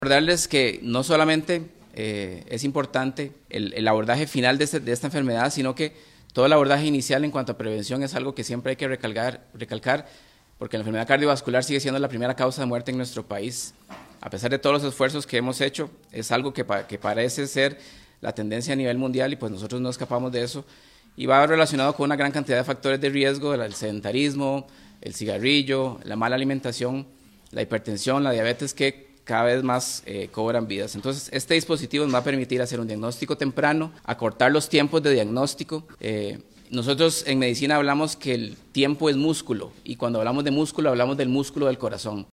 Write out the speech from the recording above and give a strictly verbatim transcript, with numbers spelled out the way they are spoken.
Recordarles que no solamente eh, es importante el, el abordaje final de, este, de esta enfermedad, sino que todo el abordaje inicial en cuanto a prevención es algo que siempre hay que recalcar, recalcar porque la enfermedad cardiovascular sigue siendo la primera causa de muerte en nuestro país. A pesar de todos los esfuerzos que hemos hecho, es algo que, pa, que parece ser la tendencia a nivel mundial y pues nosotros no escapamos de eso. Y va relacionado con una gran cantidad de factores de riesgo, el sedentarismo, el cigarrillo, la mala alimentación, la hipertensión, la diabetes, que cada vez más eh, cobran vidas. Entonces, este dispositivo nos va a permitir hacer un diagnóstico temprano, acortar los tiempos de diagnóstico. Eh, nosotros en medicina hablamos que el tiempo es músculo, y cuando hablamos de músculo, hablamos del músculo del corazón.